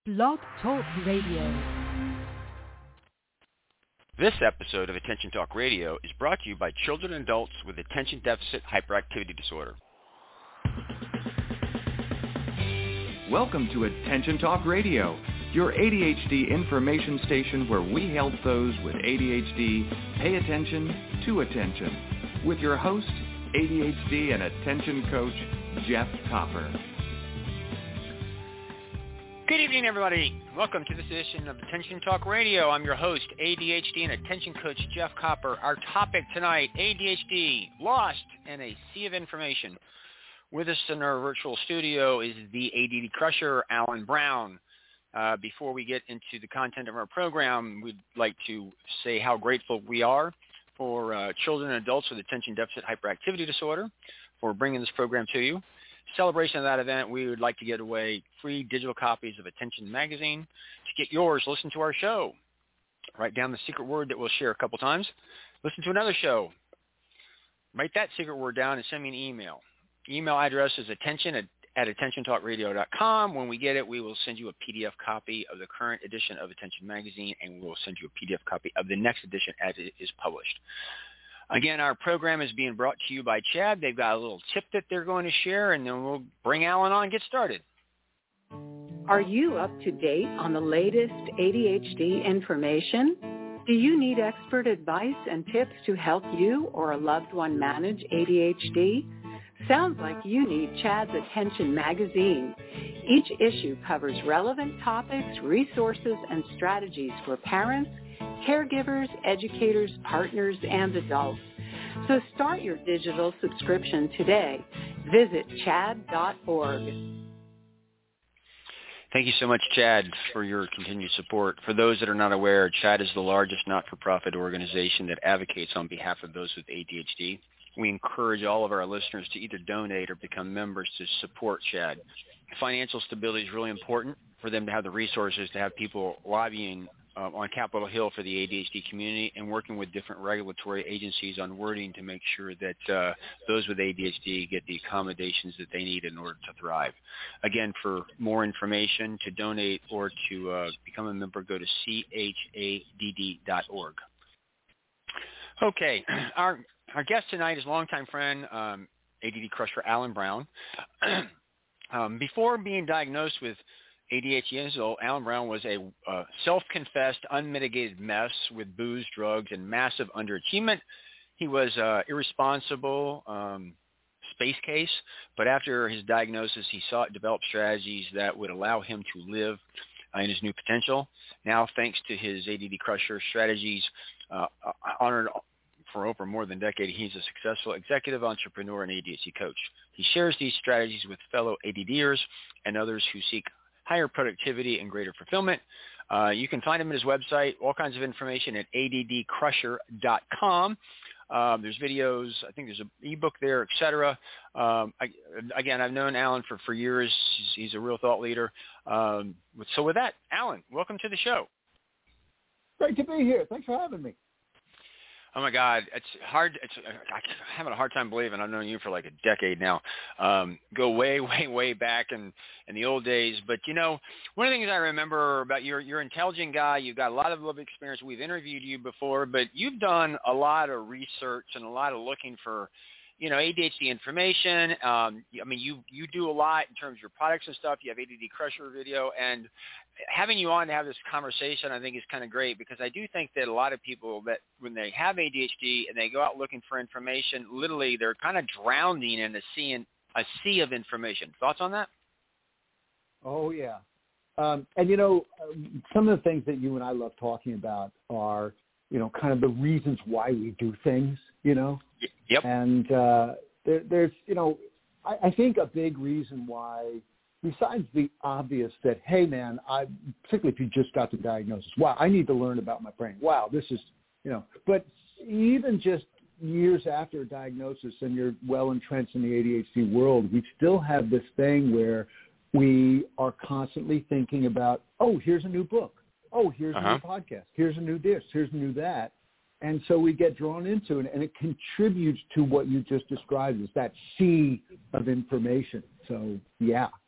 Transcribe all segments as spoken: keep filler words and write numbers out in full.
Blog Talk Radio. This episode of Attention Talk Radio is brought to you by children and adults with attention deficit hyperactivity disorder. Welcome to Attention Talk Radio, your A D H D information station where we help those with A D H D pay attention to attention. With your host, A D H D and attention coach, Jeff Copper. Good evening, everybody. Welcome to this edition of Attention Talk Radio. I'm your host, A D H D and attention coach, Jeff Copper. Our topic tonight, A D H D, lost in a sea of information. With us in our virtual studio is the A D D crusher, Alan Brown. Uh, before we get into the content of our program, we'd like to say how grateful we are for uh, children and adults with attention deficit hyperactivity disorder for bringing this program to you. Celebration of that event, we would like to give away free digital copies of Attention Magazine. To get yours, listen to our show. Write down the secret word that we'll share a couple times. Listen to another show. Write that secret word down and send me an email. Email address is attention at, at attention talk radio dot com. When we get it, we will send you a P D F copy of the current edition of Attention Magazine, and we will send you a P D F copy of the next edition as it is published. Again, our program is being brought to you by Chad. They've got a little tip that they're going to share, and then we'll bring Alan on and get started. Are you up to date on the latest A D H D information? Do you need expert advice and tips to help you or a loved one manage A D H D? Sounds like you need Chad's Attention Magazine. Each issue covers relevant topics, resources, and strategies for parents, caregivers, educators, partners, and adults. So start your digital subscription today. Visit chad dot org. Thank you so much, Chad, for your continued support. For those that are not aware, Chad is the largest not-for-profit organization that advocates on behalf of those with A D H D. We encourage all of our listeners to either donate or become members to support Chad. Financial stability is really important for them to have the resources to have people lobbying Uh, on Capitol Hill for the A D H D community and working with different regulatory agencies on wording to make sure that uh, those with A D H D get the accommodations that they need in order to thrive. Again, for more information, to donate or to uh, become a member, go to C H A D D dot org. Okay, our our guest tonight is longtime friend, um, A D D crusher Alan Brown. um, before being diagnosed with A D H D years old, Alan Brown was a uh, self-confessed, unmitigated mess with booze, drugs, and massive underachievement. He was uh, irresponsible, um, space case, but after his diagnosis, he sought develop strategies that would allow him to live uh, in his new potential. Now, thanks to his A D D crusher strategies, uh, honored for over more than a decade, he's a successful executive entrepreneur and A D H D coach. He shares these strategies with fellow ADDers and others who seek higher productivity and greater fulfillment. Uh, you can find him at his website, all kinds of information at A D D crusher dot com. Um, there's videos, I think there's an ebook there, et cetera. Um, I, again, I've known Alan for, for years. He's, he's a real thought leader. Um, so with that, Alan, welcome to the show. Great to be here. Thanks for having me. Oh my God, it's hard. It's I'm having a hard time believing I've known you for like a decade now. Um, go way, way, way back in, in the old days. But you know, one of the things I remember about you, you're an intelligent guy. You've got a lot of lived experience. We've interviewed you before, but you've done a lot of research and a lot of looking for, you know, A D H D information. Um, I mean, you you do a lot in terms of your products and stuff. You have A D D Crusher video, and having you on to have this conversation, I think, is kind of great because I do think that a lot of people that when they have A D H D and they go out looking for information, literally they're kind of drowning in a sea, in, a sea of information. Thoughts on that? Oh, yeah. Um, and, you know, some of the things that you and I love talking about are, you know, kind of the reasons why we do things, you know. Yep. And uh, there, there's, you know, I, I think a big reason why, besides the obvious that, hey, man, I, particularly if you just got the diagnosis, wow, I need to learn about my brain. Wow, this is, you know, but even just years after a diagnosis and you're well entrenched in the A D H D world, we still have this thing where we are constantly thinking about, oh, here's a new book. Oh, here's uh-huh. a new podcast. Here's a new this. Here's a new that. And so we get drawn into it, and it contributes to what you just described as that sea of information. So, yeah,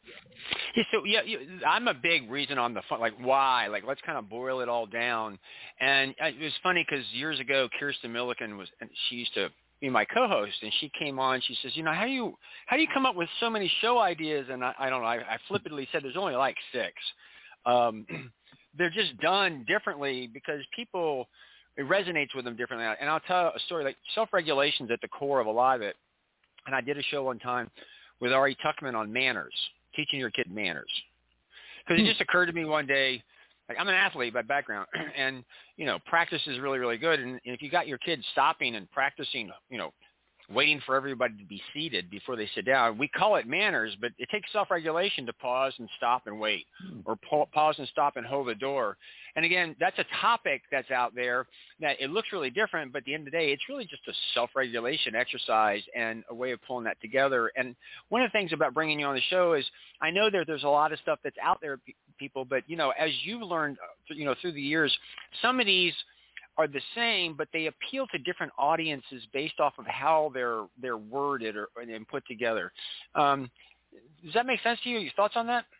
Yeah, so yeah, you, I'm a big reason on the fun, like why, like let's kind of boil it all down. And it was funny because years ago, Kirsten Milliken was, and she used to be my co-host, and she came on. She says, you know, how do you how do you come up with so many show ideas? And I, I don't know. I, I flippantly said there's only like six. Um, they're just done differently because people, it resonates with them differently. And I'll tell a story. Like self-regulation is at the core of a lot of it. And I did a show one time with Ari Tuckman on manners. Teaching your kid manners. Because it just occurred to me one day, like I'm an athlete by background, and, you know, practice is really, really good. And if you got your kids stopping and practicing, you know, waiting for everybody to be seated before they sit down, we call it manners, but it takes self-regulation to pause and stop and wait, or pa- pause and stop and hold the door. And again, that's a topic that's out there that it looks really different, but at the end of the day, it's really just a self-regulation exercise and a way of pulling that together. And one of the things about bringing you on the show is I know that there's a lot of stuff that's out there, people, but, you know, as you've learned, you know, through the years, some of these are the same, but they appeal to different audiences based off of how they're they're worded or and put together. Um, does that make sense to you? Your thoughts on that?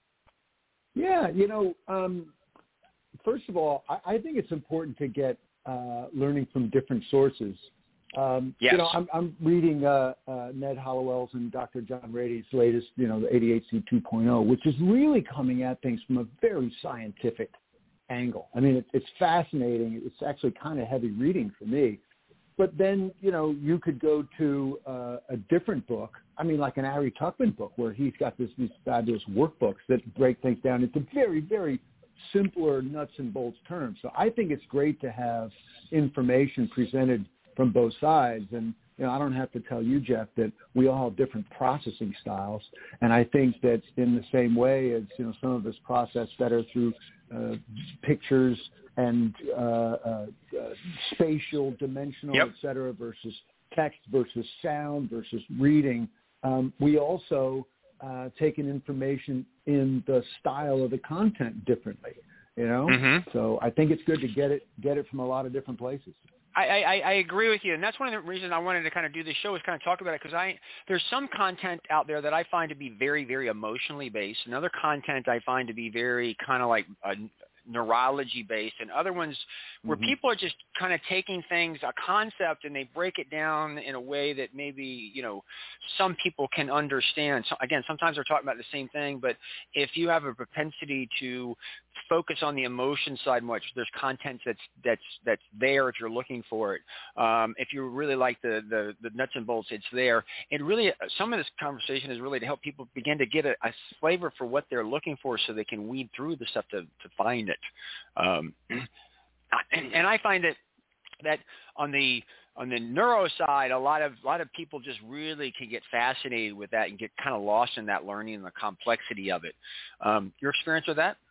Yeah, you know, um, first of all, I, I think it's important to get uh, learning from different sources. Um, yes. You know, I'm, I'm reading uh, uh, Ned Hollowell's and Doctor John Rady's latest, you know, the A D H D two point oh, which is really coming at things from a very scientific angle. I mean, it, it's fascinating. It's actually kind of heavy reading for me. But then, you know, you could go to uh, a different book. I mean, like an Ari Tuckman book where he's got this, these fabulous workbooks that break things down into very, very simpler nuts and bolts terms. So I think it's great to have information presented from both sides. And, you know, I don't have to tell you, Jeff, that we all have different processing styles. And I think that in the same way as, you know, some of us process better through uh, pictures and uh, uh, uh, spatial, dimensional, yep. et cetera, versus text versus sound versus reading, um, we also uh, take in information in the style of the content differently, you know? Mm-hmm. So I think it's good to get it get it from a lot of different places. I, I, I agree with you, and that's one of the reasons I wanted to kind of do this show is kind of talk about it because I there's some content out there that I find to be very, very emotionally based, and other content I find to be very kind of like uh, neurology based, and other ones where mm-hmm. people are just kind of taking things, a concept, and they break it down in a way that maybe, you know, some people can understand. So again, sometimes they're talking about the same thing, but if you have a propensity to focus on the emotion side much, there's content that's that's that's there if you're looking for it. Um, if you really like the, the the nuts and bolts, it's there. And really, some of this conversation is really to help people begin to get a, a flavor for what they're looking for, so they can weed through the stuff to to find it. Um, and, and I find that that on the on the neuro side, a lot of a lot of people just really can get fascinated with that and get kind of lost in that learning and the complexity of it. Um, your experience with that?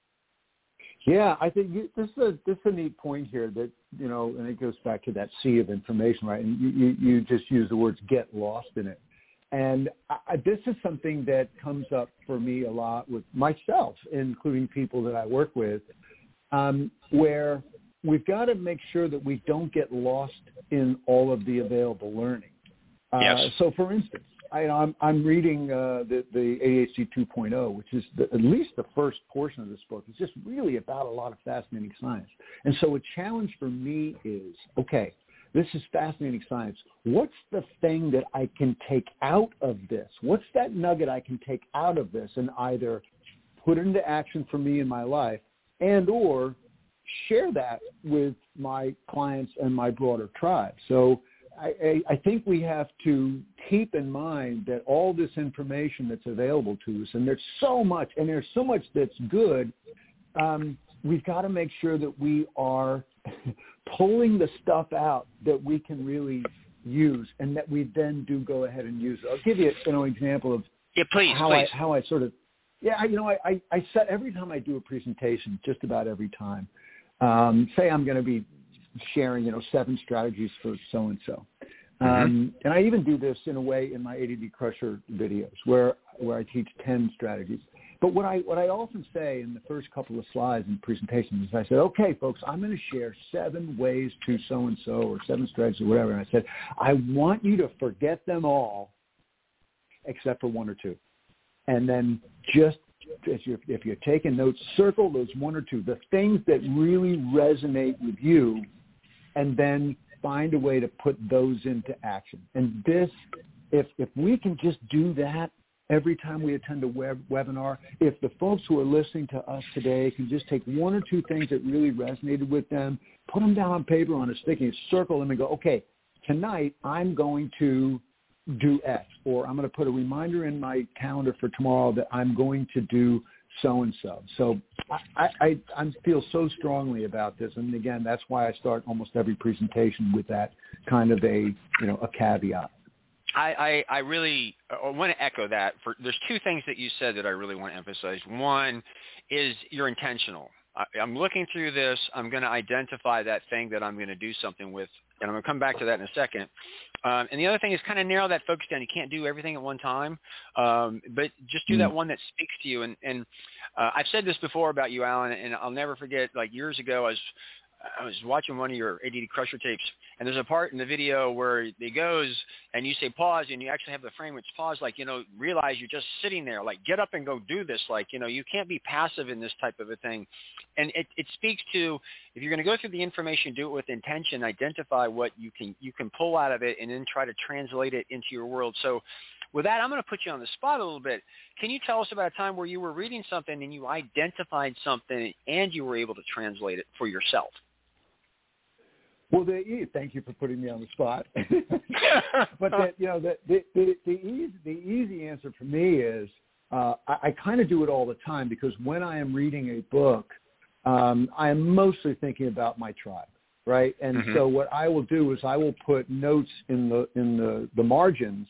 Yeah, I think you, this is a this is a neat point here that, you know, and it goes back to that sea of information, right? And you, you, you just use the words "get lost" in it, and I, this is something that comes up for me a lot with myself, including people that I work with, um, where we've got to make sure that we don't get lost in all of the available learning. Uh, yes. So, for instance, I, I'm, I'm reading uh, the, the A D H D two point oh, which is the, at least the first portion of this book. It's just really about a lot of fascinating science. And so a challenge for me is, okay, this is fascinating science. What's the thing that I can take out of this? What's that nugget I can take out of this and either put into action for me in my life and or share that with my clients and my broader tribe? So I, I think we have to keep in mind that all this information that's available to us, and there's so much, and there's so much that's good, um, we've got to make sure that we are pulling the stuff out that we can really use and that we then do go ahead and use it. I'll give you, you know, an example of yeah, please, how, please. I, how I sort of, yeah, you know, I, I, I set, every time I do a presentation, just about every time, um, say I'm going to be sharing, you know, seven strategies for so-and-so. Um, mm-hmm. And I even do this in a way in my A D D Crusher videos where, where I teach ten strategies. But what I, what I often say in the first couple of slides in presentations is I said, okay, folks, I'm going to share seven ways to so-and-so or seven strategies or whatever. And I said, I want you to forget them all except for one or two. and then just if you're, if you're taking notes, circle those one or two, the things that really resonate with you, and then find a way to put those into action. And this, if if we can just do that every time we attend a web, webinar, if the folks who are listening to us today can just take one or two things that really resonated with them, put them down on paper on a sticky, circle them and go, okay, tonight I'm going to do X, or I'm going to put a reminder in my calendar for tomorrow that I'm going to do so-and-so. So I, I, I feel so strongly about this. And again, that's why I start almost every presentation with that kind of a, you know, a caveat. I, I, I really I want to echo that. For there's two things that you said that I really want to emphasize. One is you're intentional. I, I'm looking through this. I'm going to identify that thing that I'm going to do something with, and I'm going to come back to that in a second. Um, and the other thing is kind of narrow that focus down. You can't do everything at one time, um, but just do mm. that one that speaks to you. And, and uh, I've said this before about you, Alan, and I'll never forget, like years ago, I was I was watching one of your A D D Crusher tapes, and there's a part in the video where it goes, and you say pause, and you actually have the frame which pause, like, you know, realize you're just sitting there, like, get up and go do this. Like, you know, you can't be passive in this type of a thing. And it, it speaks to, if you're going to go through the information, do it with intention, identify what you can you can pull out of it, and then try to translate it into your world. So with that, I'm going to put you on the spot a little bit. Can you tell us about a time where you were reading something and you identified something and you were able to translate it for yourself? Well, the, thank you for putting me on the spot. But the, you know, the the the, the, easy, the easy answer for me is uh, I, I kind of do it all the time, because when I am reading a book, um, I am mostly thinking about my tribe, right? And mm-hmm. so what I will do is I will put notes in the in the, the margins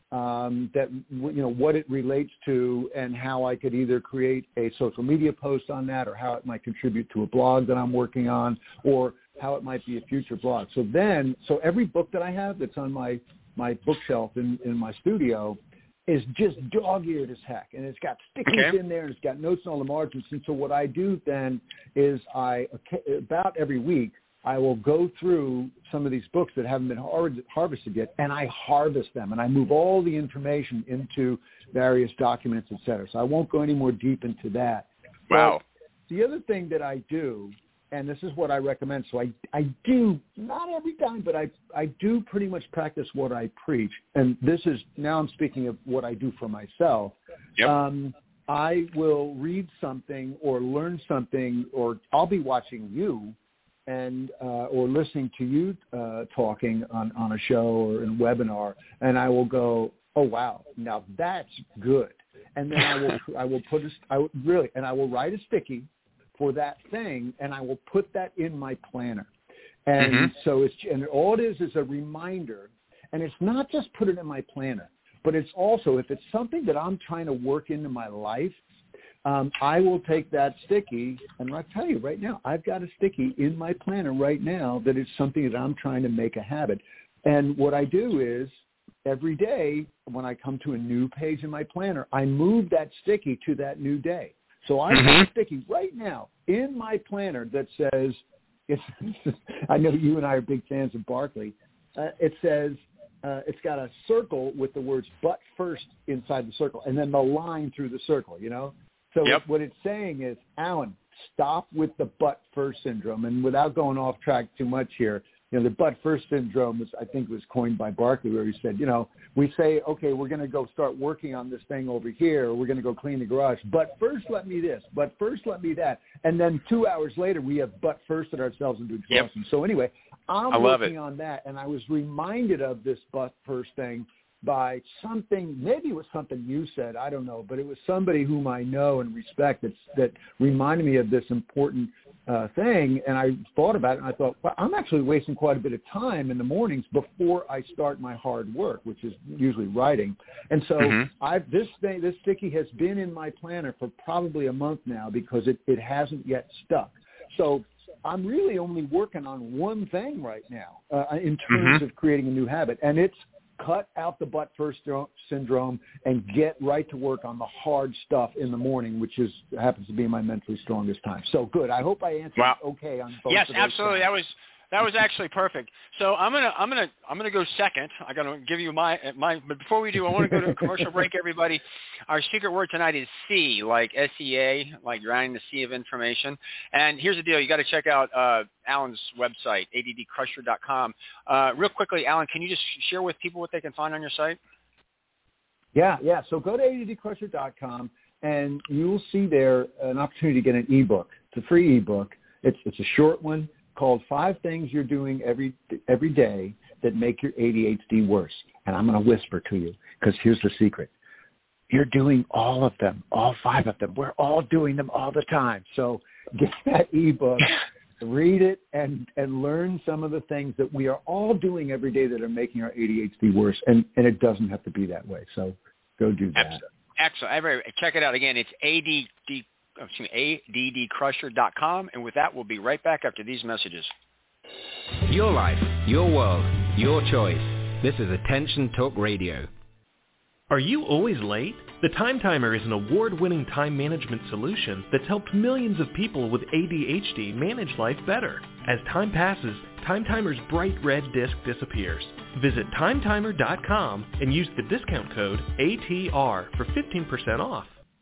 um, that, you know, what it relates to and how I could either create a social media post on that, or how it might contribute to a blog that I'm working on, or how it might be a future blog. So then, so every book that I have that's on my, my bookshelf in, in my studio is just dog-eared as heck. And it's got stickers okay. in there, and it's got notes on all the margins. And so what I do then is I, about every week, I will go through some of these books that haven't been har- harvested yet, and I harvest them, and I move all the information into various documents, et cetera. So I won't go any more deep into that. Wow. But the other thing that I do, and this is what I recommend. So I, I do, not every time, but I, I do pretty much practice what I preach. And this is, now I'm speaking of what I do for myself. Yep. Um, I will read something or learn something, or I'll be watching you and uh, or listening to you uh, talking on, on a show or in a webinar, and I will go, oh, wow, now that's good. And then I will I will put a, I will, really, and I will write a sticky for that thing, and I will put that in my planner. And mm-hmm. so it's, and all it is is a reminder, and it's not just put it in my planner, but it's also, if it's something that I'm trying to work into my life, um, I will take that sticky, and I'll tell you right now, I've got a sticky in my planner right now that is something that I'm trying to make a habit. And what I do is, every day when I come to a new page in my planner, I move that sticky to that new day. So I have mm-hmm. a sticky right now in my planner that says, it's, I know you and I are big fans of Barkley. Uh, it says, uh, it's got a circle with the words "but first" inside the circle, and then the line through the circle, you know? So yep. what it's saying is, Alan, stop with the "but first" syndrome. And without going off track too much here, you know, the "but first" syndrome was, I think, was coined by Barkley, where he said, you know, we say, okay, we're going to go start working on this thing over here, or we're going to go clean the garage, but first let me this, but first let me that. And then two hours later, we have but firsted ourselves into exhaustion. Yep. So anyway, I'm I love working it. on that, and I was reminded of this but first thing by something, maybe it was something you said, I don't know, but it was somebody whom I know and respect that's, that reminded me of this important uh, thing, and I thought about it, and I thought, well, I'm actually wasting quite a bit of time in the mornings before I start my hard work, which is usually writing. And so mm-hmm. I've, this thing, this sticky has been in my planner for probably a month now, because it, it hasn't yet stuck. So I'm really only working on one thing right now uh, in terms mm-hmm. of creating a new habit, and it's cut out the but first syndrome and get right to work on the hard stuff in the morning, which is happens to be my mentally strongest time. So good. I hope I answered wow. okay on both yes, of those absolutely. things. That was That was actually perfect. So I'm gonna I'm gonna I'm gonna go second. I'm gonna give you my my. But before we do, I want to go to a commercial break. Everybody, our secret word tonight is C, like S E A, like drowning the sea of information. And here's the deal: you got to check out uh, Alan's website, A D D crusher dot com. Uh, real quickly, Alan, can you just share with people what they can find on your site? Yeah, yeah. So go to A D D crusher dot com, and you'll see there an opportunity to get an ebook. It's a free ebook. It's it's a short one, called Five Things You're Doing Every Every Day That Make Your A D H D Worse. And I'm going to whisper to you, because here's the secret. You're doing all of them, all five of them. We're all doing them all the time. So get that ebook, read it, and, and learn some of the things that we are all doing every day that are making our A D H D worse. And, and it doesn't have to be that way. So go do that. Excellent. Excellent. Everybody, check it out. Again, it's A D D Excuse me, A D D crusher dot com, and with that, we'll be right back after these messages. Your life, your world, your choice. This is Attention Talk Radio. Are you always late? The Time Timer is an award-winning time management solution that's helped millions of people with A D H D manage life better. As time passes, Time Timer's bright red disc disappears. Visit time timer dot com and use the discount code A T R for fifteen percent off.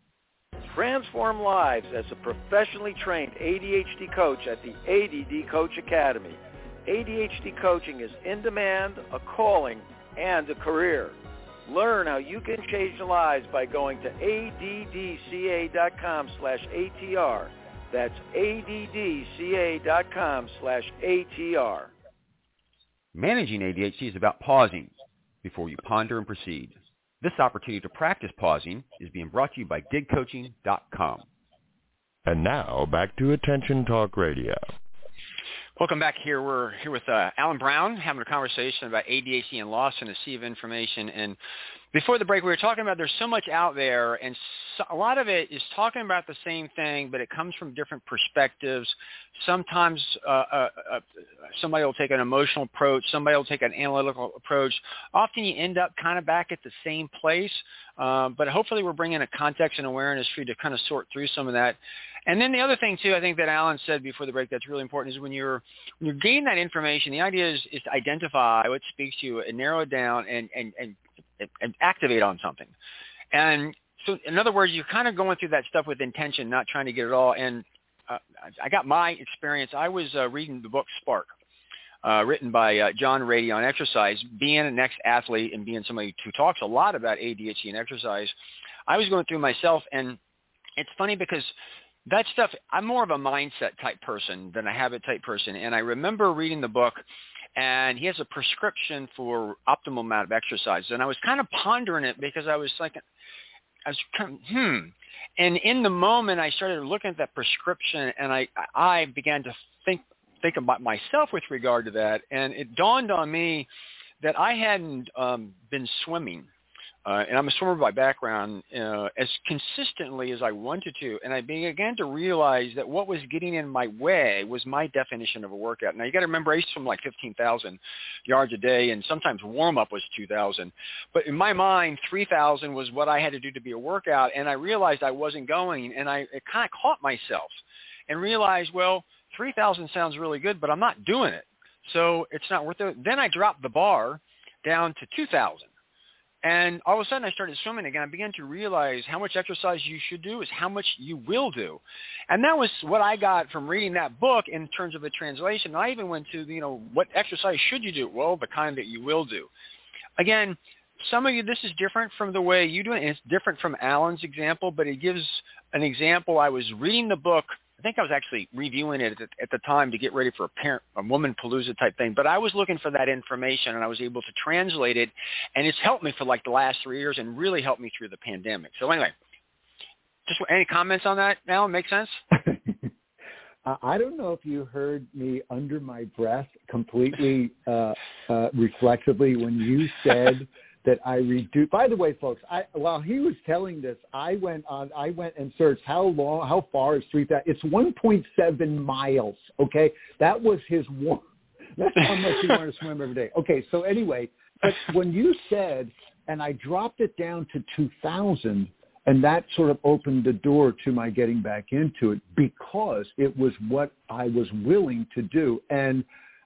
Transform lives as a professionally trained A D H D coach at the A D D Coach Academy. A D H D coaching is in demand, a calling, and a career. Learn how you can change lives by going to A D D C A dot com slash A T R. That's A D D C A dot com slash A T R. Managing A D H D is about pausing before you ponder and proceed. This opportunity to practice pausing is being brought to you by dig coaching dot com. And now, back to Attention Talk Radio. Welcome back here. We're here with uh, Alan Brown having a conversation about A D H D and lost in a sea of information. And before the break, we were talking about there's so much out there, and so, a lot of it is talking about the same thing, but it comes from different perspectives. Sometimes uh, uh, uh, somebody will take an emotional approach. Somebody will take an analytical approach. Often you end up kind of back at the same place, uh, but hopefully we're bringing a context and awareness for you to kind of sort through some of that. And then the other thing, too, I think that Alan said before the break that's really important is when you're when you're getting that information, the idea is, is to identify what speaks to you and narrow it down and, and, and, and activate on something. And so, in other words, you're kind of going through that stuff with intention, not trying to get it all. And uh, I got my experience. I was uh, reading the book Spark, uh, written by uh, John Rady on exercise. Being an ex-athlete and being somebody who talks a lot about A D H D and exercise, I was going through myself, and it's funny because that stuff, I'm more of a mindset type person than a habit type person. And I remember reading the book, and he has a prescription for optimal amount of exercise. And I was kind of pondering it because I was like, I was kind of, hmm. And in the moment, I started looking at that prescription, and I, I began to think, think about myself with regard to that. And it dawned on me that I hadn't um, been swimming. Uh, and I'm a swimmer by background, uh, as consistently as I wanted to. And I began to realize that what was getting in my way was my definition of a workout. Now, you got to remember, I used to swim like fifteen thousand yards a day, and sometimes warm-up was two thousand. But in my mind, three thousand was what I had to do to be a workout. And I realized I wasn't going, and I it kind of caught myself and realized, well, three thousand sounds really good, but I'm not doing it. So it's not worth it. Then I dropped the bar down to two thousand. And all of a sudden I started swimming again. I began to realize how much exercise you should do is how much you will do. And that was what I got from reading that book in terms of a translation. I even went to, you know, what exercise should you do? Well, the kind that you will do. Again, some of you, this is different from the way you do it. And it's different from Alan's example, but it gives an example. I was reading the book. I think I was actually reviewing it at the, at the time to get ready for a parent, a woman palooza type thing. But I was looking for that information, and I was able to translate it, and it's helped me for like the last three years and really helped me through the pandemic. So anyway, just any comments on that now? Make sense? I don't know if you heard me under my breath completely uh, uh, reflexively when you said that I reduced. By the way, folks, I, while he was telling this, I went on. I went and searched how long, how far is three thousand? It's one point seven miles. Okay, that was his one. That's how much he wanted to swim every day. Okay, so anyway, but when you said, and I dropped it down to two thousand, and that sort of opened the door to my getting back into it because it was what I was willing to do. And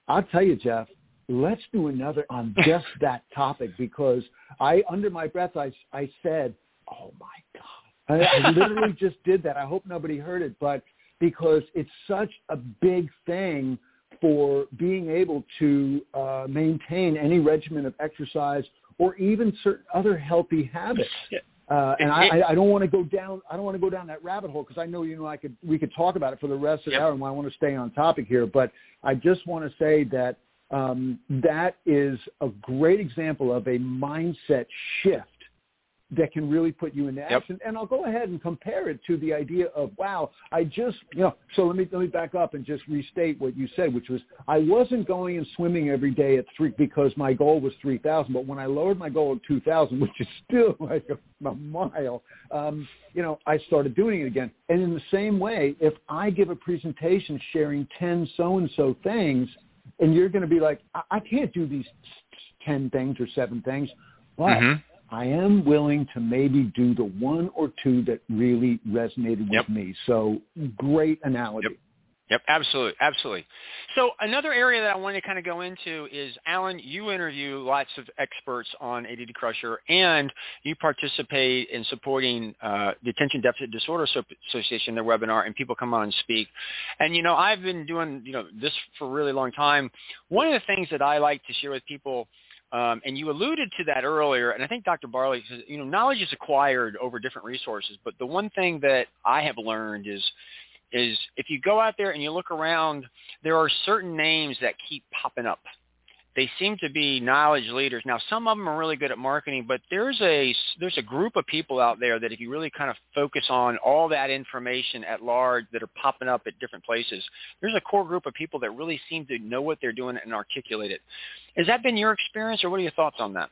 I'll tell you, Jeff, let's do another on just that topic, because I, under my breath, I, I said, oh, my God. I, I literally just did that. I hope nobody heard it, but because it's such a big thing for being able to uh, maintain any regimen of exercise or even certain other healthy habits. Uh, and I, I don't want to go down. I don't want to go down that rabbit hole, because I know you know I could. We could talk about it for the rest of the yep. hour, and I want to stay on topic here. But I just want to say that um, that is a great example of a mindset shift that can really put you into action. Yep. And I'll go ahead and compare it to the idea of, wow, I just, you know, so let me let me back up and just restate what you said, which was I wasn't going and swimming every day at three because my goal was three thousand. But when I lowered my goal to two thousand, which is still like a, a mile, um, you know, I started doing it again. And in the same way, if I give a presentation sharing ten so-and-so things, and you're going to be like, I, I can't do these ten things or seven things, but mm-hmm. I am willing to maybe do the one or two that really resonated with yep. me. So great analogy. Yep. Yep, absolutely, absolutely. So another area that I want to kind of go into is, Alan, you interview lots of experts on A D D Crusher, and you participate in supporting uh, the Attention Deficit Disorder Association, their webinar, and people come on and speak. And, you know, I've been doing, you know, this for a really long time. One of the things that I like to share with people, Um, and you alluded to that earlier, and I think Doctor Barley says, you know, knowledge is acquired over different resources. But the one thing that I have learned is, is if you go out there and you look around, there are certain names that keep popping up. They seem to be knowledge leaders. Now, some of them are really good at marketing, but there's a there's a group of people out there that if you really kind of focus on all that information at large that are popping up at different places, there's a core group of people that really seem to know what they're doing and articulate it. Has that been your experience, or what are your thoughts on that?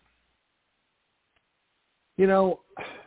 You know,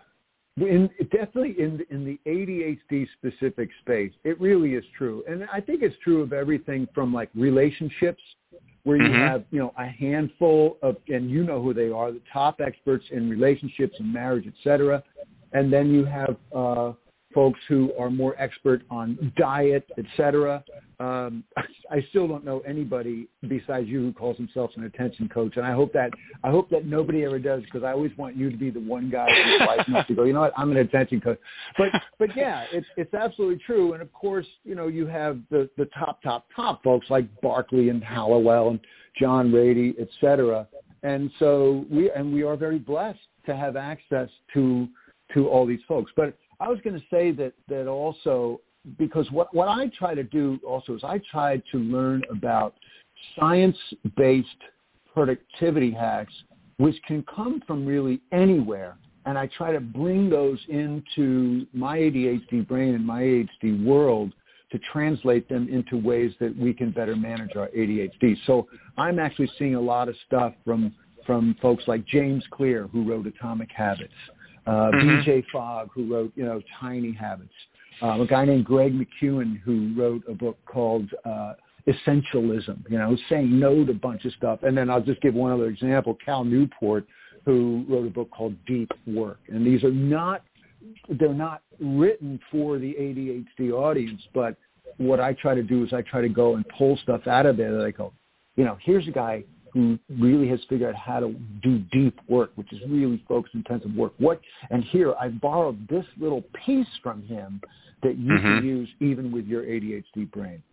in, definitely in in the A D H D specific space, it really is true. And I think it's true of everything from like relationships, where you mm-hmm. have, you know, a handful of, and you know who they are, the top experts in relationships and marriage, et cetera. And then you have uh, folks who are more expert on diet, et cetera. Um, I still don't know anybody besides you who calls themselves an attention coach. And I hope that, I hope that nobody ever does, because I always want you to be the one guy who's wise enough to go, you know what, I'm an attention coach. But, but yeah, it's, it's absolutely true. And of course, you know, you have the, the top, top, top folks like Barkley and Hallowell and John Rady, et cetera. And so we, and we are very blessed to have access to, to all these folks. But I was going to say that, that also, because what, what I try to do also is I try to learn about science-based productivity hacks, which can come from really anywhere. And I try to bring those into my A D H D brain and my A D H D world to translate them into ways that we can better manage our A D H D. So I'm actually seeing a lot of stuff from, from folks like James Clear, who wrote Atomic Habits, uh, mm-hmm. B J Fogg, who wrote, you know, Tiny Habits. Um, a guy named Greg McEwen, who wrote a book called uh, Essentialism, you know, saying no to a bunch of stuff. And then I'll just give one other example, Cal Newport, who wrote a book called Deep Work. And these are not, they're not written for the A D H D audience, but what I try to do is I try to go and pull stuff out of there that I go, you know, here's a guy who really has figured out how to do deep work, which is really focus-intensive work. What, and here I borrowed this little piece from him that you mm-hmm. can use even with your A D H D brain.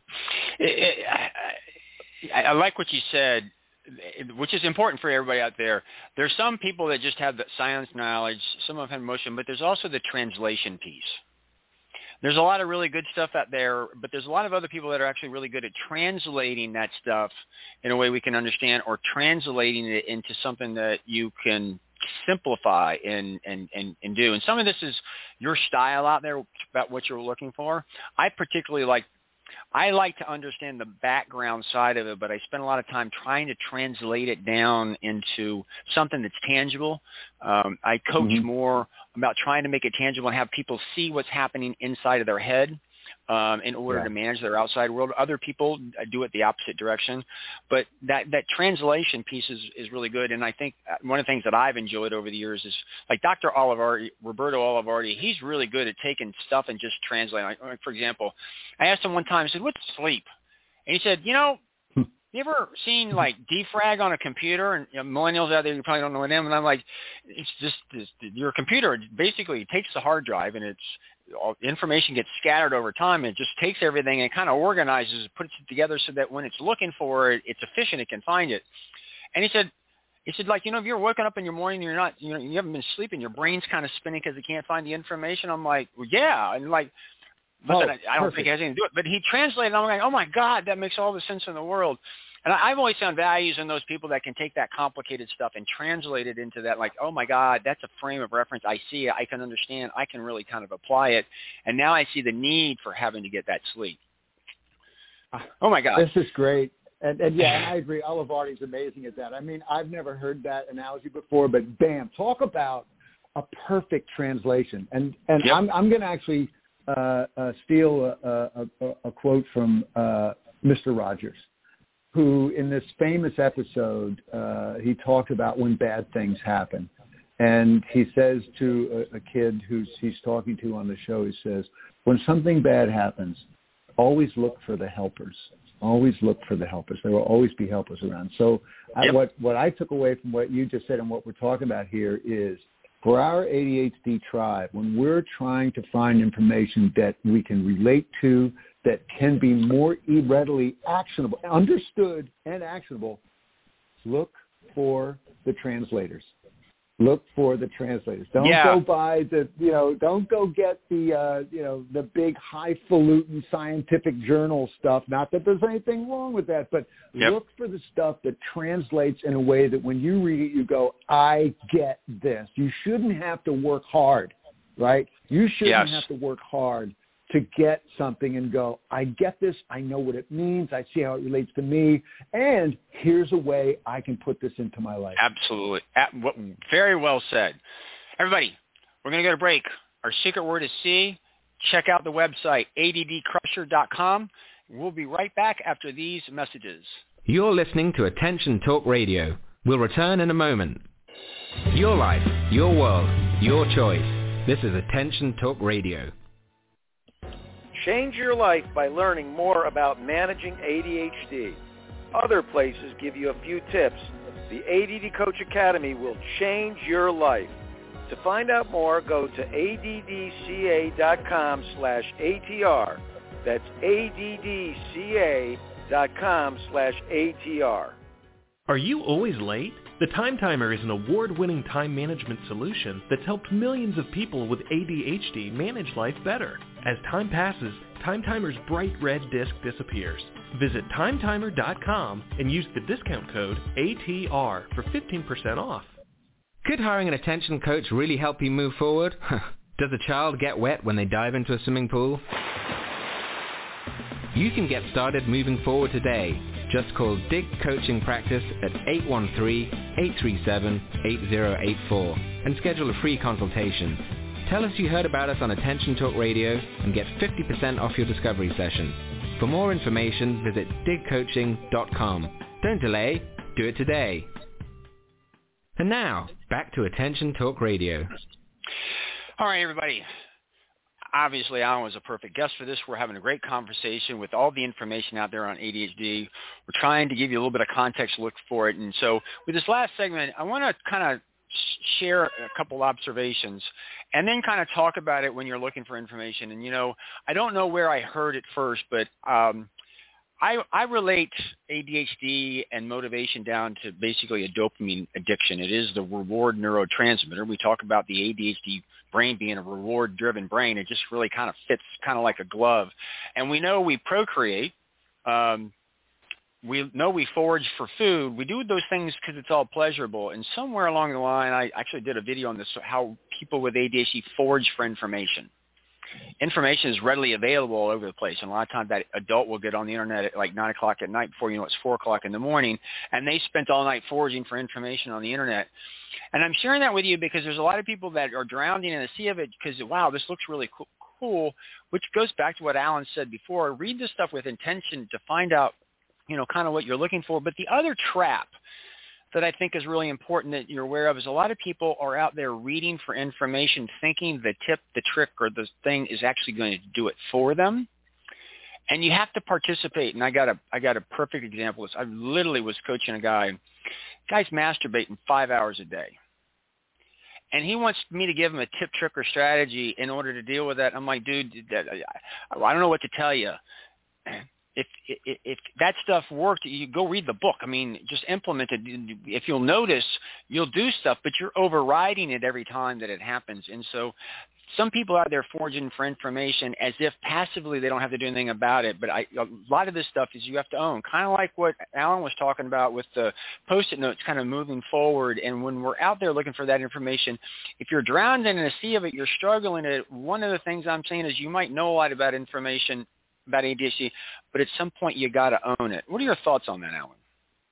I, I, I like what you said, which is important for everybody out there. There's some people that just have the science knowledge, some of them have emotion, but there's also the translation piece. There's a lot of really good stuff out there, but there's a lot of other people that are actually really good at translating that stuff in a way we can understand, or translating it into something that you can simplify and, and, and, and do. And some of this is your style out there about what you're looking for. I particularly like I like to understand the background side of it, but I spend a lot of time trying to translate it down into something that's tangible. Um, I coach mm-hmm. more about trying to make it tangible and have people see what's happening inside of their head um, in order yeah. to manage their outside world. Other people do it the opposite direction. But that, that translation piece is, is really good. And I think one of the things that I've enjoyed over the years is like Doctor Olivardi, Roberto Olivardi, he's really good at taking stuff and just translating. Like, for example, I asked him one time, I said, what's sleep? And he said, you know, you ever seen like defrag on a computer? And you know, millennials out there, you probably don't know them. And I'm like, it's just this, your computer basically takes the hard drive and it's all, information gets scattered over time. And it just takes everything and kind of organizes, puts it together so that when it's looking for it, it's efficient. It can find it. And he said, he said, like, you know, if you're waking up in your morning, you're not, you know, you haven't been sleeping, your brain's kind of spinning because it can't find the information. I'm like, well, yeah, and like. But oh, then I, I don't perfect. think it has anything to do it. But he translated, and I'm like, oh, my God, that makes all the sense in the world. And I, I've always found values in those people that can take that complicated stuff and translate it into that, like, oh, my God, that's a frame of reference. I see it. I can understand. I can really kind of apply it. And now I see the need for having to get that sleep. Oh, my God. This is great. And, and yeah, and I agree. Olivardi's amazing at that. I mean, I've never heard that analogy before, but bam, talk about a perfect translation. And, and yep. I'm, I'm going to actually – Uh, uh, steal a, a, a quote from uh, Mister Rogers, who in this famous episode, uh, he talked about when bad things happen. And he says to a, a kid who's he's talking to on the show, he says, when something bad happens, always look for the helpers. Always look for the helpers. There will always be helpers around. So yep. I, what, what I took away from what you just said and what we're talking about here is, for our A D H D tribe, when we're trying to find information that we can relate to, that can be more readily actionable, understood and actionable, look for the translators. Look for the translators. Don't yeah. go buy the, you know, don't go get the, uh, you know, the big highfalutin scientific journal stuff. Not that there's anything wrong with that, but yep. look for the stuff that translates in a way that when you read it, you go, I get this. You shouldn't have to work hard, right? You shouldn't yes. have to work hard to get something and go, I get this, I know what it means, I see how it relates to me, and here's a way I can put this into my life. Absolutely. Very well said. Everybody, we're going to go to break. Our secret word is C. Check out the website, A D D crusher dot com. We'll be right back after these messages. You're listening to Attention Talk Radio. We'll return in a moment. Your life, your world, your choice. This is Attention Talk Radio. Change your life by learning more about managing A D H D. Other places give you a few tips. The A D D Coach Academy will change your life. To find out more, go to A D D C A dot com slash A T R. That's A D D C A dot com slash A T R. Are you always late? The Time Timer is an award-winning time management solution that's helped millions of people with A D H D manage life better. As time passes, Time Timer's bright red disc disappears. Visit time timer dot com and use the discount code A T R for fifteen percent off. Could hiring an attention coach really help you move forward? Does a child get wet when they dive into a swimming pool? You can get started moving forward today. Just call D I G Coaching Practice at eight one three, eight three seven, eight zero eight four and schedule a free consultation. Tell us you heard about us on Attention Talk Radio and get fifty percent off your discovery session. For more information, visit dig coaching dot com. Don't delay, do it today. And now, back to Attention Talk Radio. All right, everybody. Obviously, Alan was a perfect guest for this. We're having a great conversation with all the information out there on A D H D. We're trying to give you a little bit of context, look for it. And so with this last segment, I want to kind of share a couple observations and then kind of talk about it when you're looking for information. And, you know, I don't know where I heard it first, but um, I, I relate A D H D and motivation down to basically a dopamine addiction. It is the reward neurotransmitter. We talk about the A D H D brain being a reward-driven brain. It just really kind of fits kind of like a glove. And we know we procreate. Um, we know we forage for food. We do those things because it's all pleasurable. And somewhere along the line, I actually did a video on this, how people with A D H D forage for information. Information is readily available all over the place. And a lot of times that adult will get on the internet at like nine o'clock at night before you know it's four o'clock in the morning, and they spent all night foraging for information on the internet. And I'm sharing that with you because there's a lot of people that are drowning in the sea of it because, wow, this looks really cool, cool, which goes back to what Alan said before. Read this stuff with intention to find out, you know, kind of what you're looking for. But the other trap that I think is really important that you're aware of is a lot of people are out there reading for information thinking the tip, the trick, or the thing is actually going to do it for them. And you have to participate. And I got a I got a perfect example of this. I literally was coaching a guy. Guy's masturbating five hours a day. And he wants me to give him a tip, trick, or strategy in order to deal with that. I'm like, dude, I don't know what to tell you. If, if if that stuff worked, you go read the book. I mean, just implement it. If you'll notice, you'll do stuff, but you're overriding it every time that it happens. And so some people out there foraging for information as if passively they don't have to do anything about it. But I, a lot of this stuff is you have to own, kind of like what Alan was talking about with the Post-it notes kind of moving forward. And when we're out there looking for that information, if you're drowned in a sea of it, you're struggling at it. One of the things I'm saying is you might know a lot about information about A D H D, but at some point you got to own it. What are your thoughts on that, Alan?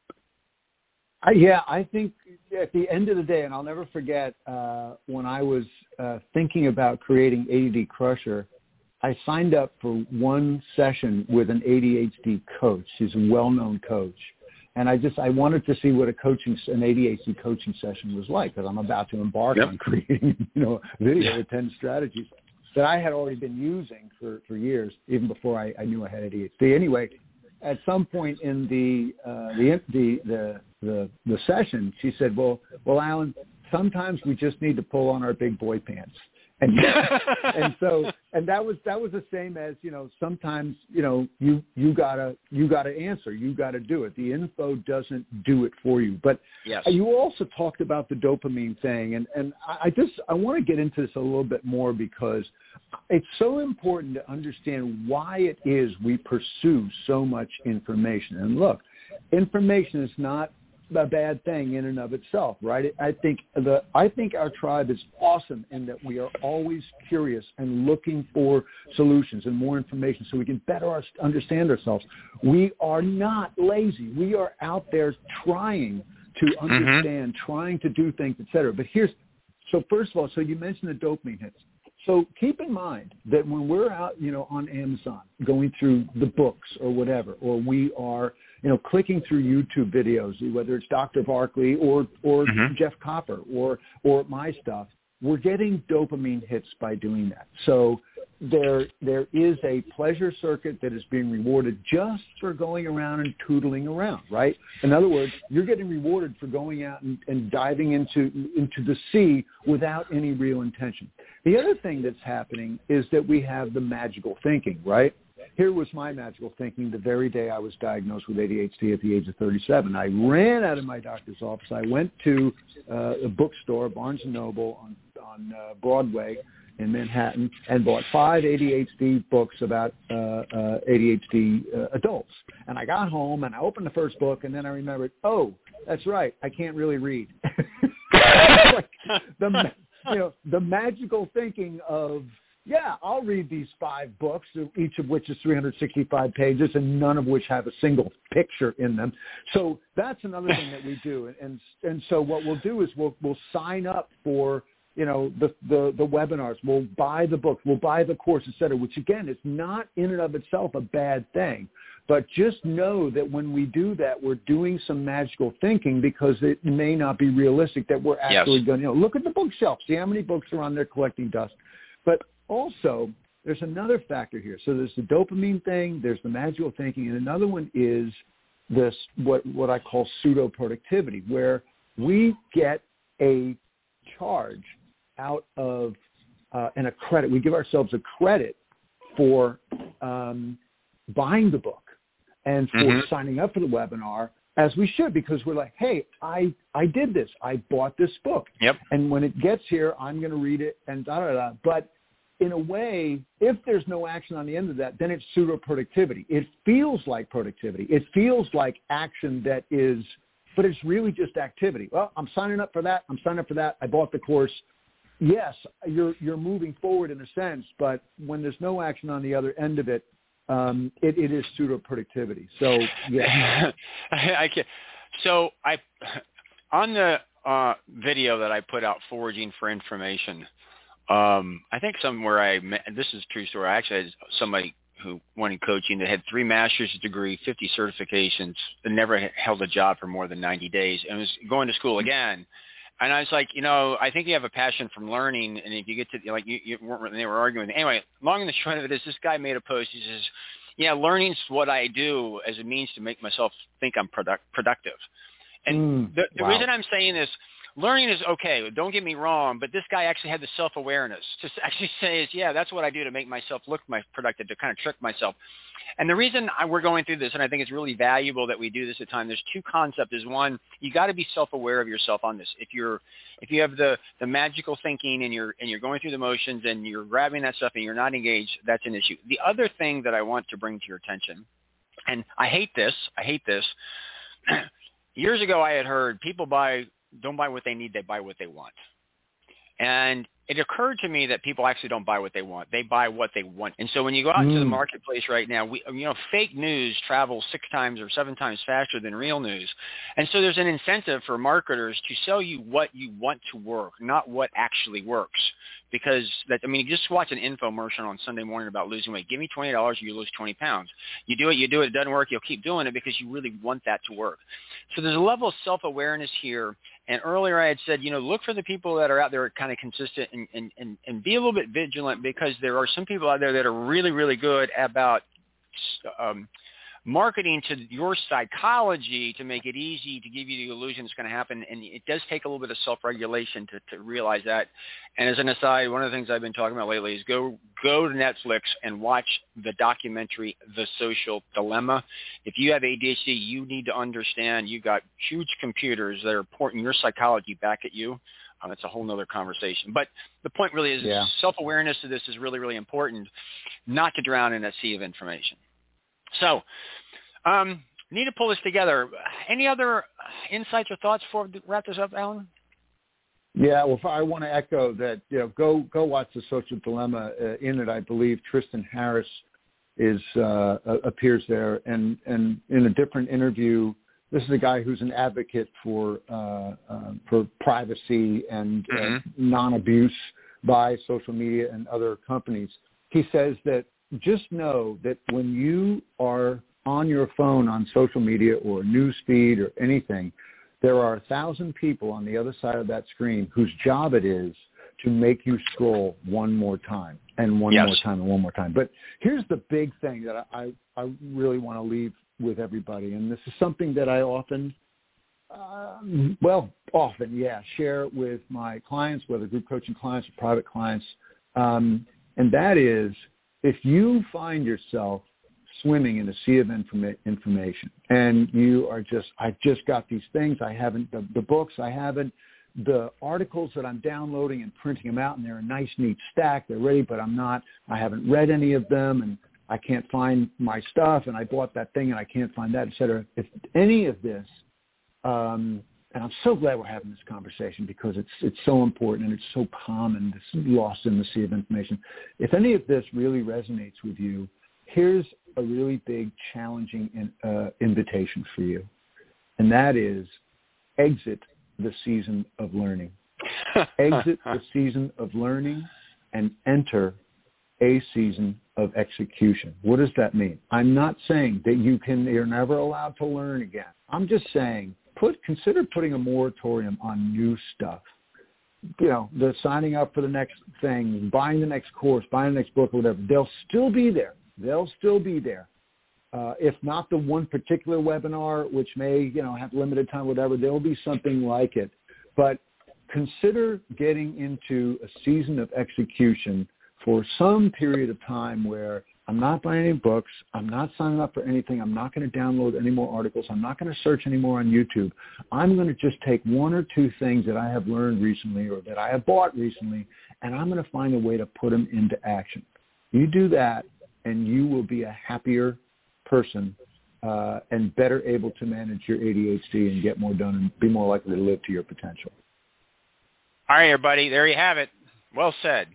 Uh, yeah, I think at the end of the day, and I'll never forget uh, when I was uh, thinking about creating A D D Crusher, I signed up for one session with an A D H D coach. He's a well-known coach. And I just, I wanted to see what a coaching, an A D H D coaching session was like, because I'm about to embark yep. on creating, you know, a video yeah. with ten strategies that I had already been using for, for years, even before I, I knew I had A D H D. Anyway, at some point in the, uh, the, the, the, the, the session, she said, well, well, Alan, sometimes we just need to pull on our big boy pants. And, and so, and that was, that was the same as, you know, sometimes, you know, you, you gotta, you gotta answer, you gotta do it. The info doesn't do it for you. But yes. you also talked about the dopamine thing. And, and I just, I want to get into this a little bit more because it's so important to understand why it is we pursue so much information. And look, information is not a bad thing in and of itself, right? I think the I think our tribe is awesome in that we are always curious and looking for solutions and more information so we can better our, understand ourselves. We are not lazy. We are out there trying to understand, mm-hmm. trying to do things, et cetera. But here's so first of all, so you mentioned the dopamine hits. So keep in mind that when we're out, you know, on Amazon, going through the books or whatever, or we are, you know, clicking through YouTube videos, whether it's Doctor Barkley or or mm-hmm. Jeff Copper or or my stuff, we're getting dopamine hits by doing that. So there there is a pleasure circuit that is being rewarded just for going around and tootling around, right? In other words, you're getting rewarded for going out and, and diving into into the sea without any real intention. The other thing that's happening is that we have the magical thinking, right? Here was my magical thinking the very day I was diagnosed with A D H D at the age of thirty-seven. I ran out of my doctor's office. I went to uh, a bookstore, Barnes and Noble on, on uh, Broadway in Manhattan, and bought five A D H D books about uh, uh, A D H D uh, adults. And I got home, and I opened the first book, and then I remembered, oh, that's right, I can't really read. Like the, you know, the magical thinking of, yeah, I'll read these five books, each of which is three hundred sixty-five pages, and none of which have a single picture in them. So that's another thing that we do. And and so what we'll do is we'll we'll sign up for, you know, the, the, the webinars. We'll buy the book. We'll buy the course, et cetera, which, again, is not in and of itself a bad thing. But just know that when we do that, we're doing some magical thinking because it may not be realistic that we're actually yes. going to, you know, look at the bookshelf, see how many books are on there collecting dust. But also, there's another factor here. So there's the dopamine thing, there's the magical thinking, and another one is this, what, what I call pseudo-productivity, where we get a charge out of uh, and a credit. We give ourselves a credit for um, buying the book and for mm-hmm. signing up for the webinar, as we should, because we're like, hey, I, I did this. I bought this book. Yep. And when it gets here, I'm going to read it and da-da-da. But in a way, if there's no action on the end of that, then it's pseudo-productivity. It feels like productivity. It feels like action that is, but it's really just activity. Well, I'm signing up for that. I'm signing up for that. I bought the course. Yes, you're you're moving forward in a sense, but when there's no action on the other end of it, um, it, it is pseudo-productivity. So, yeah. I can't. So I, on the uh, video that I put out, Foraging for Information, um, I think somewhere I, this is a true story, I actually had somebody who wanted coaching that had three master's degree, fifty certifications, and never held a job for more than ninety days, and was going to school again. And I was like, you know, I think you have a passion from learning, and if you get to, like, you, you weren't, they were arguing. Anyway, long and the short of it is this guy made a post. He says, Yeah, learning's what I do as a means to make myself think I'm product, productive. And mm, the, the wow. reason I'm saying this, learning is okay, don't get me wrong, but this guy actually had the self-awareness to actually say, is, yeah, that's what I do to make myself look my productive, to kind of trick myself. And the reason I, we're going through this, and I think it's really valuable that we do this at time, there's two concepts. Is one, you got to be self-aware of yourself on this. If you're, if you have the, the magical thinking and you're and you're going through the motions and you're grabbing that stuff and you're not engaged, that's an issue. The other thing that I want to bring to your attention, and I hate this, I hate this. Years ago, I had heard people buy don't buy what they need, they buy what they want. And it occurred to me that people actually don't buy what they want. They buy what they want. And so when you go out mm. into the marketplace right now, we, you know, fake news travels six times or seven times faster than real news. And so there's an incentive for marketers to sell you what you want to work, not what actually works. Because, that, I mean, you just watch an infomercial on Sunday morning about losing weight. Give me twenty dollars, you lose twenty pounds. You do it, you do it, it doesn't work, you'll keep doing it because you really want that to work. So there's a level of self-awareness here. And earlier I had said, you know, look for the people that are out there kind of consistent and, and, and, and be a little bit vigilant, because there are some people out there that are really, really good about um, marketing to your psychology to make it easy to give you the illusion it's going to happen. And it does take a little bit of self-regulation to, to realize that. And as an aside, one of the things I've been talking about lately is go go to Netflix and watch the documentary The Social Dilemma. If you have A D H D, you need to understand you've got huge computers that are porting your psychology back at you. Um, it's a whole nother conversation. But the point really is yeah. self-awareness of this is really, really important, not to drown in a sea of information. So, um, need to pull this together. Any other insights or thoughts before we wrap this up, Alan? Yeah, well, I want to echo that. You know, go go watch The Social Dilemma. Uh, in it, I believe Tristan Harris is uh, appears there, and and in a different interview, this is a guy who's an advocate for uh, uh, for privacy and mm-hmm. uh, non-abuse by social media and other companies. He says that just know that when you are on your phone on social media or news feed or anything, there are a thousand people on the other side of that screen whose job it is to make you scroll one more time and one yes. more time and one more time. But here's the big thing that I, I really want to leave with everybody, and this is something that I often, uh, well, often, yeah, share with my clients, whether group coaching clients or private clients, um, and that is, if you find yourself swimming in a sea of informa- information and you are just, I've just got these things, I haven't, the, the books, I haven't, the articles that I'm downloading and printing them out, and they're a nice, neat stack, they're ready, but I'm not, I haven't read any of them, and I can't find my stuff, and I bought that thing and I can't find that, et cetera. If any of this, um, and I'm so glad we're having this conversation because it's it's so important and it's so common, this lost in the sea of information. If any of this really resonates with you, here's a really big, challenging in, uh, invitation for you, and that is exit the season of learning. Exit the season of learning and enter a season of execution. What does that mean? I'm not saying that you can, you're never allowed to learn again. I'm just saying, put, consider putting a moratorium on new stuff. You know, the signing up for the next thing, buying the next course, buying the next book or whatever, they'll still be there. They'll still be there. Uh, if not the one particular webinar, which may, you know, have limited time, whatever, there'll be something like it. But consider getting into a season of execution for some period of time where I'm not buying any books, I'm not signing up for anything, I'm not going to download any more articles, I'm not going to search anymore on YouTube. I'm going to just take one or two things that I have learned recently or that I have bought recently, and I'm going to find a way to put them into action. You do that, and you will be a happier person uh, and better able to manage your A D H D and get more done and be more likely to live to your potential. All right, everybody, there you have it. Well said.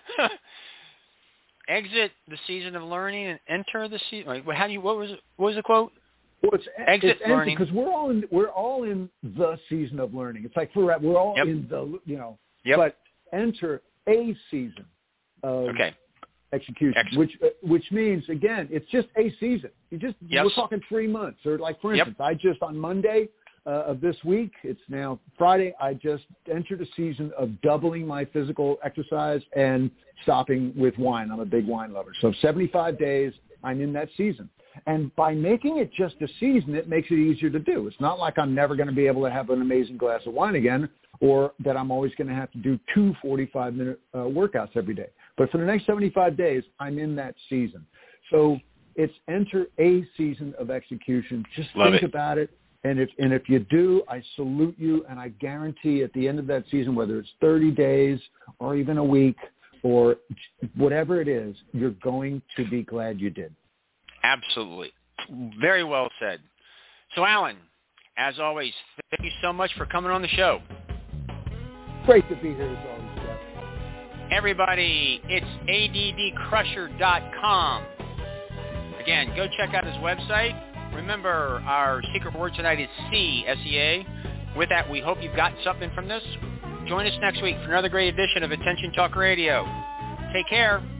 Exit the season of learning and enter the season. How do you? What was it? What was the quote? Well, it's exit it's learning because we're all in. We're all in the season of learning. It's like we're we're all yep. in the you know. Yep. But enter a season of okay. execution, Excellent. which uh, which means again, it's just a season. You just yes. we're talking three months. Or like for instance, yep. I just on Monday. Uh, of this week, it's now Friday, I just entered a season of doubling my physical exercise and stopping with wine. I'm a big wine lover. So seventy-five days, I'm in that season. And by making it just a season, it makes it easier to do. It's not like I'm never going to be able to have an amazing glass of wine again, or that I'm always going to have to do two forty-five minute uh, workouts every day. But for the next seventy-five days, I'm in that season. So it's enter a season of execution. Just Love think it. about it. And if and if you do, I salute you, and I guarantee at the end of that season, whether it's thirty days or even a week or whatever it is, you're going to be glad you did. Absolutely. Very well said. So, Alan, as always, thank you so much for coming on the show. Great to be here as always, Jeff. Everybody, it's A D D crusher dot com. Again, go check out his website. Remember, our secret word tonight is C, S E A. With that, we hope you've gotten something from this. Join us next week for another great edition of Attention Talk Radio. Take care.